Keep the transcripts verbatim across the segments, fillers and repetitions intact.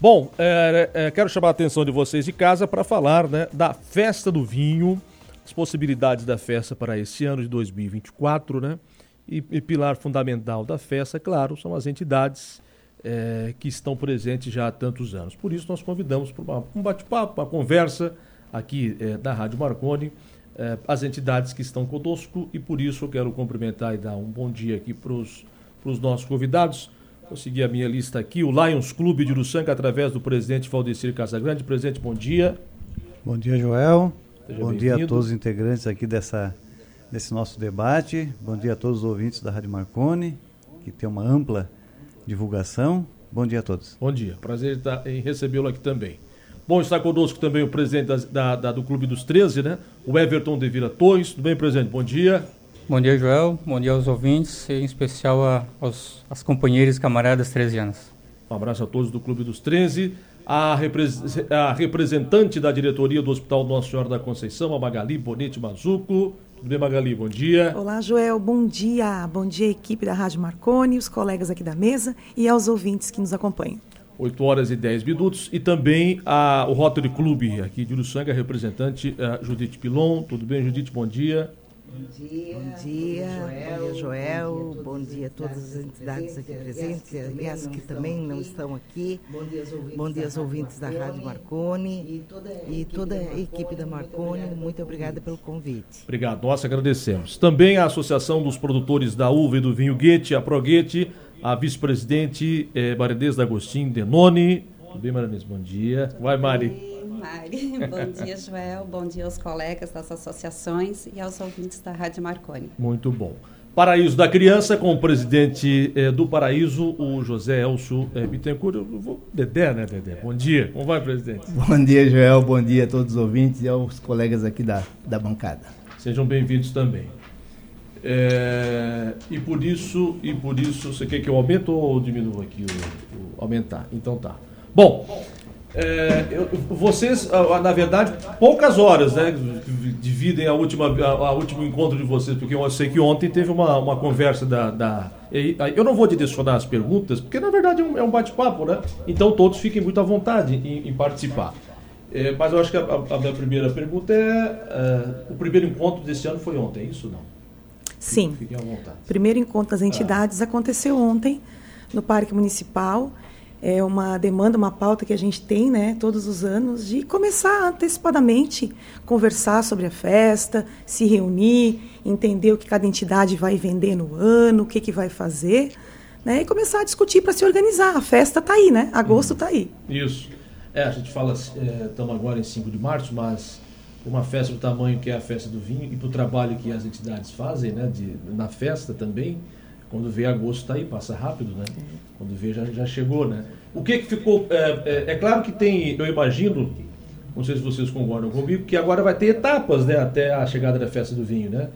Bom, é, é, quero chamar a atenção de vocês de casa para falar, né, da Festa do Vinho, as possibilidades da festa para esse ano de dois mil e vinte e quatro, né? E, e pilar fundamental da festa, claro, são as entidades é, que estão presentes já há tantos anos. Por isso nós convidamos para um bate-papo, uma conversa aqui é, da Rádio Marconi, é, as entidades que estão conosco, e por isso eu quero cumprimentar e dar um bom dia aqui para os nossos convidados. Vou seguir a minha lista aqui, o Lions Clube de Uruçanga, através do presidente Valdecir Casagrande. Presidente, bom dia. Bom dia, Joel. Seja bom bem-vindo. dia a todos os integrantes aqui dessa, desse nosso debate. Bom dia a todos os ouvintes da Rádio Marconi, que tem uma ampla divulgação. Bom dia a todos. Bom dia, prazer em recebê-lo aqui também. Bom, está conosco também o presidente da, da, da, do Clube dos treze, né? O Everton de Vila Torres. Tudo bem, presidente? Bom dia. Bom dia, Joel. Bom dia aos ouvintes, e em especial a, aos as companheiras e camaradas trezianas. Um abraço a todos do Clube dos treze. A, repres, a representante da diretoria do Hospital Nossa Senhora da Conceição, a Magali Bonete Mazuco. Tudo bem, Magali? Bom dia. Olá, Joel. Bom dia. Bom dia, equipe da Rádio Marconi, os colegas aqui da mesa e aos ouvintes que nos acompanham. oito horas e dez minutos. E também a, o Rotary Clube aqui de Uruçanga, representante a Judite Pilon. Tudo bem, Judite? Bom dia. Bom dia, bom dia, Joel. Bom dia, Joel. Bom dia a todas as entidades aqui presentes, e as que também não estão aqui. Bom dia aos ouvintes, bom dia aos ouvintes da Rádio Marconi e toda a equipe da Marconi. Muito obrigada pelo convite. Obrigado, nós agradecemos. Também a Associação dos Produtores da Uva e do Vinho Guete, a Proguete, a vice-presidente eh, Marinês D'Agostinho Denoni. Tudo bem, Marinês? Bom dia. Vai, Mari. Mari. Bom dia, Joel. Bom dia aos colegas das associações e aos ouvintes da Rádio Marconi. Muito bom. Paraíso da Criança, com o presidente eh, do Paraíso, o José Elcio eh, Bittencourt. Eu vou... Dedé, né, Dedé? Bom dia. Como vai, presidente? Bom dia, Joel. Bom dia a todos os ouvintes e aos colegas aqui da, da bancada. Sejam bem-vindos também. É, e por isso, e por isso, você quer que eu aumente ou diminua aqui? O, o, aumentar. Então tá. Bom... É, eu, vocês, na verdade, poucas horas, né, dividem a última, a, a último encontro de vocês, porque eu sei que ontem teve uma, uma conversa da, da... Eu não vou direcionar as perguntas, porque na verdade é um, é um bate-papo, né? Então todos fiquem muito à vontade em, em participar. É, mas eu acho que a, a minha primeira pergunta é, é... O primeiro encontro desse ano foi ontem, é isso ou não? Sim. Fiquem à vontade. O primeiro encontro das entidades ah. aconteceu ontem, no Parque Municipal. É uma demanda, uma pauta que a gente tem, né, todos os anos, de começar antecipadamente, conversar sobre a festa, se reunir, entender o que cada entidade vai vender no ano, o que, que vai fazer, né, e começar a discutir para se organizar. A festa está aí, né? Agosto está aí. Isso. É, a gente fala, estamos é, agora em cinco de março, mas uma festa do tamanho que é a festa do vinho e para o trabalho que as entidades fazem, né, de, na festa também, quando vê agosto está aí, passa rápido, né? Quando vê já, já chegou, né? O que que ficou... É, é, é claro que tem, eu imagino, não sei se vocês concordam comigo, que agora vai ter etapas, né? Até a chegada da festa do vinho, né?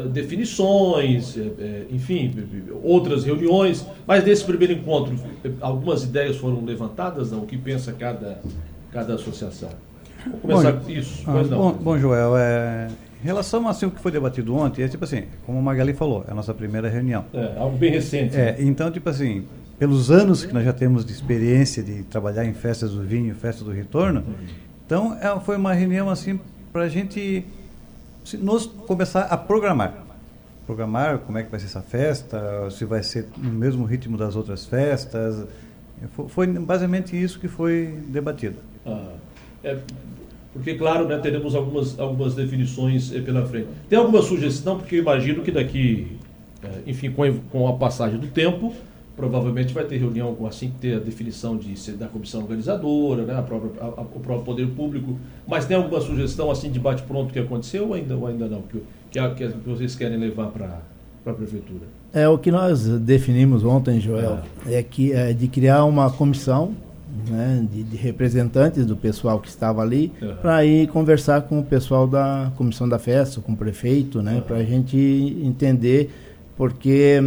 Definições, é, é, enfim, outras reuniões. Mas nesse primeiro encontro, algumas ideias foram levantadas, não? O que pensa cada, cada associação? Vamos começar bom, isso. Ah, pois não. Bom, bom, Joel, é... Em relação assim, ao que foi debatido ontem, é tipo assim, como a Magali falou, é a nossa primeira reunião. É, algo bem recente. É, então, tipo assim, pelos anos que nós já temos de experiência de trabalhar em festas do vinho, festas do retorno, uhum. então é, foi uma reunião assim para a gente se, nos começar a programar. Programar como é que vai ser essa festa, se vai ser no mesmo ritmo das outras festas. Foi, foi basicamente isso que foi debatido. Ah, é... Porque, claro, né, teremos algumas, algumas definições eh, pela frente. Tem alguma sugestão? Porque eu imagino que daqui, eh, enfim, com a, com a passagem do tempo, provavelmente vai ter reunião assim que ter a definição de, da comissão organizadora, né, a própria, a, a, o próprio poder público. Mas tem alguma sugestão assim de bate-pronto que aconteceu ou ainda, ou ainda não? Que, que, que vocês querem levar para a prefeitura? É, o que nós definimos ontem, Joel, é, é, que, é de criar uma comissão, né, de, de representantes do pessoal que estava ali, uhum. para ir conversar com o pessoal da comissão da festa, com o prefeito, né, uhum. para a gente entender, porque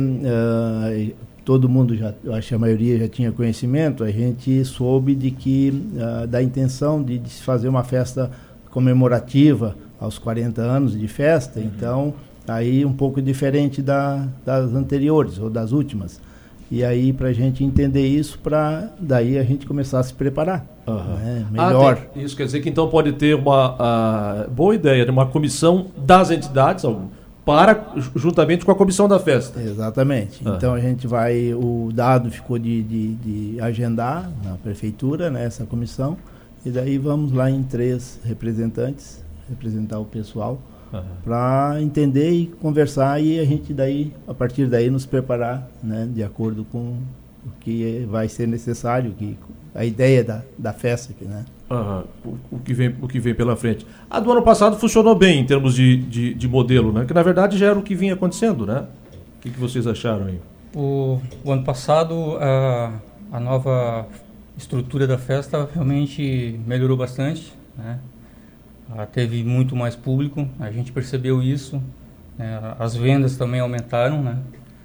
uh, todo mundo, já, eu acho que a maioria já tinha conhecimento, a gente soube de que, uh, da intenção de, de se fazer uma festa comemorativa aos quarenta anos de festa, uhum. então, aí um pouco diferente da, das anteriores ou das últimas. E aí, para a gente entender isso, para daí a gente começar a se preparar. Uhum. Né? Melhor. Ah, tem, isso quer dizer que então pode ter uma a, boa ideia, uma comissão das entidades, para, juntamente com a comissão da festa. Exatamente. Uhum. Então a gente vai, o dado ficou de, de, de agendar na prefeitura, né, essa comissão, e daí vamos lá em três representantes, representar o pessoal, uhum. para entender e conversar, e a gente daí, a partir daí, nos preparar, né, de acordo com o que vai ser necessário, que, a ideia da, da festa aqui, né? Uhum. O, o, que vem, o que vem pela frente. A do ano passado funcionou bem em termos de, de, de modelo, né? Que na verdade já era o que vinha acontecendo, né? O que, que vocês acharam aí? O, o ano passado, a, a nova estrutura da festa realmente melhorou bastante, né? Ah, teve muito mais público, a gente percebeu isso, né? As vendas também aumentaram, né?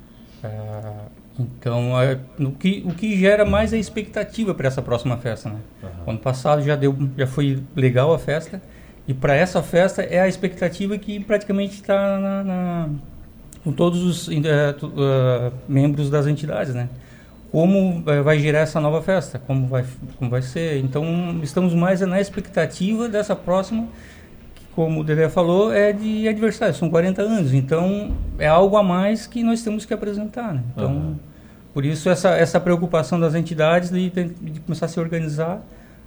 Ah, então, é, o, que, o que gera mais é a expectativa para essa próxima festa, né? Uhum. Ano passado já, deu, já foi legal a festa, e para essa festa é a expectativa que praticamente está na, na, com todos os uh, tu, uh, membros das entidades, né? Como uh, vai gerar essa nova festa, como vai, como vai ser. Então, estamos mais na expectativa dessa próxima, que, como o Dedé falou, é de adversário, são quarenta anos, então é algo a mais que nós temos que apresentar, né? Então, uhum. por isso essa, essa preocupação das entidades de, de começar a se organizar,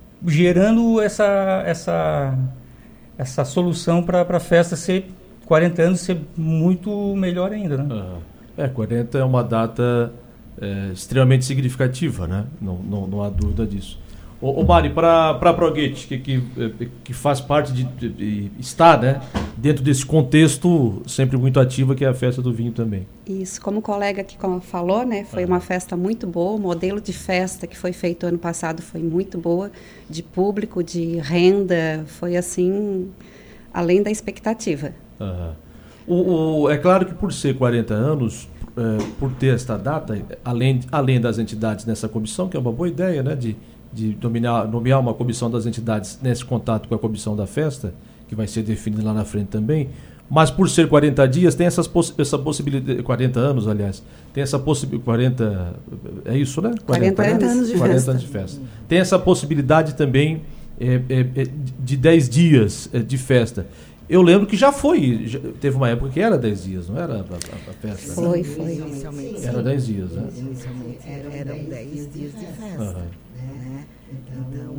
gerando essa, essa, essa solução para a festa ser quarenta anos, ser muito melhor ainda, né? Uhum. É, quarenta é uma data é, extremamente significativa, né? Não, não, não há dúvida disso. Ô, ô Mari, para a Progate, que, que, que faz parte de, de, de está, né, dentro desse contexto sempre muito ativa, que é a festa do vinho também. Isso, como o colega aqui falou, né, foi uma festa muito boa, o modelo de festa que foi feito ano passado foi muito boa, de público, de renda, foi assim, além da expectativa. Uhum. O, o, é claro que por ser quarenta anos, é, por ter esta data, além, além das entidades nessa comissão, que é uma boa ideia, né, de de nomear, nomear uma comissão das entidades nesse contato com a comissão da festa, que vai ser definida lá na frente também, mas por ser quarenta dias, tem essas poss- essa possibilidade, quarenta anos, aliás, tem essa possibilidade, quarenta, é isso, né? quarenta, quarenta anos de quarenta festa. anos de festa. Tem essa possibilidade também é, é, é, de dez dias é, de festa. Eu lembro que já foi, já, teve uma época que era dez dias, não era a, a, a festa? Foi, né? foi. Inicialmente. Era dez dias, né? Inicialmente eram dez dias de festa. Uhum. Né? Então,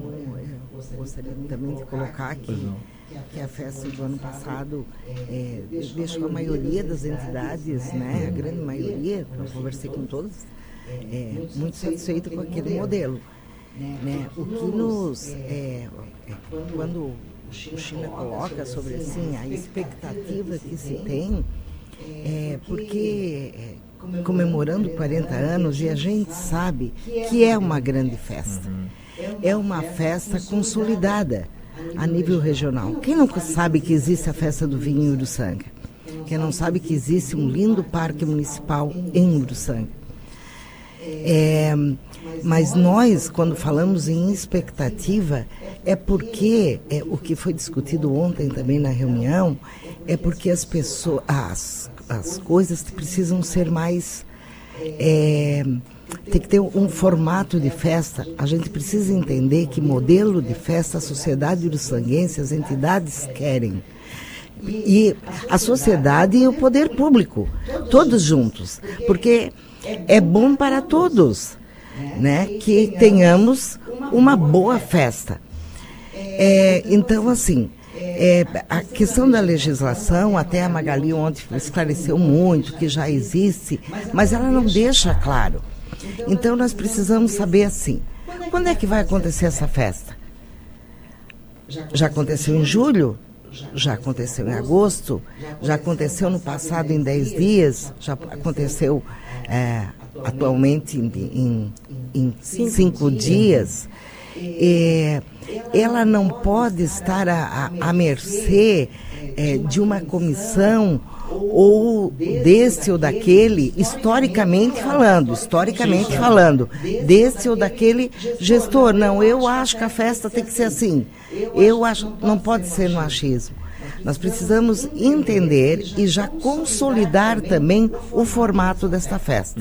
eu gostaria também de colocar que, que a festa do ano passado é, deixou a maioria das entidades, né, a grande maioria, eu conversei com todos, é, muito satisfeito com aquele modelo. Né? O que nos, é, é, quando o China coloca sobre assim, a expectativa que se tem, é porque é, comemorando quarenta anos, e a gente sabe que é uma grande festa. É uma festa consolidada a nível regional. Quem não sabe que existe a festa do vinho em Uruçanga? Quem não sabe que existe um lindo parque municipal em Uruçanga? É, mas nós, quando falamos em expectativa, é porque, é, o que foi discutido ontem também na reunião, é porque as pessoas, as, as coisas precisam ser mais... É, tem que ter um formato de festa. A gente precisa entender que modelo de festa a sociedade uruçanguense, as entidades querem. E a sociedade e o poder público, todos juntos. Porque é bom para todos, né, que tenhamos uma boa festa. É, então, assim, é, a questão da legislação, até a Magali ontem esclareceu muito, que já existe, mas ela não deixa claro. Então, nós precisamos saber assim, quando é que vai acontecer essa festa? Já aconteceu em julho? Já aconteceu em agosto? Já aconteceu no passado em dez dias? Já aconteceu é, atualmente em, em, em cinco, cinco dias? É, ela não pode estar à, à mercê é, de uma comissão ou desse ou daquele, historicamente falando, historicamente falando, desse ou daquele gestor. Não, eu acho que a festa tem que ser assim. Eu acho, não pode ser no achismo. Nós precisamos entender e já consolidar também o formato desta festa.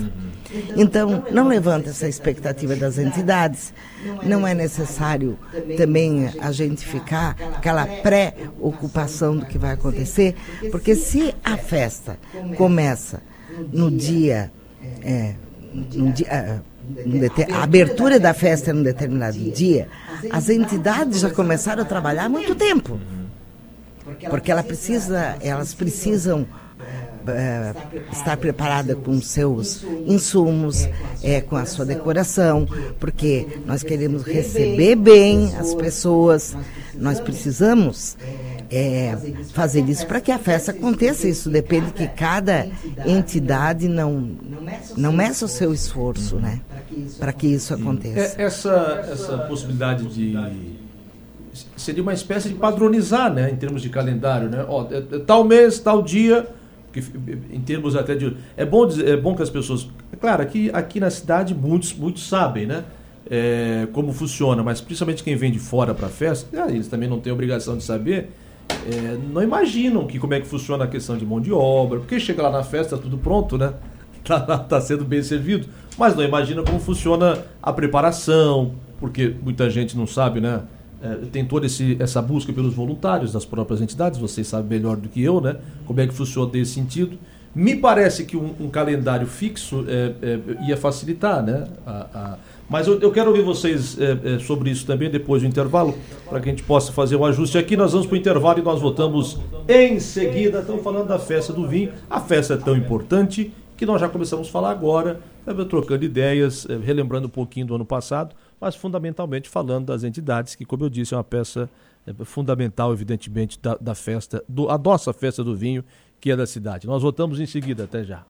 Então, não levanta essa expectativa das entidades. Não é necessário também a gente ficar aquela pré-ocupação do que vai acontecer, porque se a festa começa no dia... É, no dia a abertura da festa é num determinado dia, as entidades já começaram a trabalhar há muito tempo. Porque ela precisa, elas precisam é, estar preparada com seus insumos, é, com a sua decoração, porque nós queremos receber bem as pessoas, nós precisamos é, fazer isso para que a festa aconteça. Isso depende que cada entidade não, não meça o seu esforço, né, para que isso aconteça. É, essa, essa possibilidade de... seria uma espécie de padronizar, né, em termos de calendário, né? Ó, é, é tal mês, tal dia, que, em termos até de... É bom, dizer, é bom que as pessoas... Claro, aqui, aqui na cidade muitos, muitos sabem, né, é, como funciona, mas principalmente quem vem de fora para a festa, é, eles também não têm obrigação de saber, é, não imaginam que, como é que funciona a questão de mão de obra, porque chega lá na festa, tá tudo pronto, né? Tá, tá sendo bem servido, mas não imagina como funciona a preparação, porque muita gente não sabe, né? É, tem toda esse, essa busca pelos voluntários das próprias entidades, vocês sabem melhor do que eu, né? Como é que funciona nesse sentido. Me parece que um, um calendário fixo é, é, ia facilitar, né? A, a... Mas eu, eu quero ouvir vocês é, é, sobre isso também depois do intervalo, para que a gente possa fazer um ajuste aqui. Nós vamos para o intervalo e nós voltamos em seguida. Estamos falando da festa do vinho. A festa é tão importante que nós já começamos a falar agora, trocando ideias, relembrando um pouquinho do ano passado, mas fundamentalmente falando das entidades, que, como eu disse, é uma peça fundamental, evidentemente, da, da festa, do, a nossa festa do vinho, que é da cidade. Nós voltamos em seguida, até já.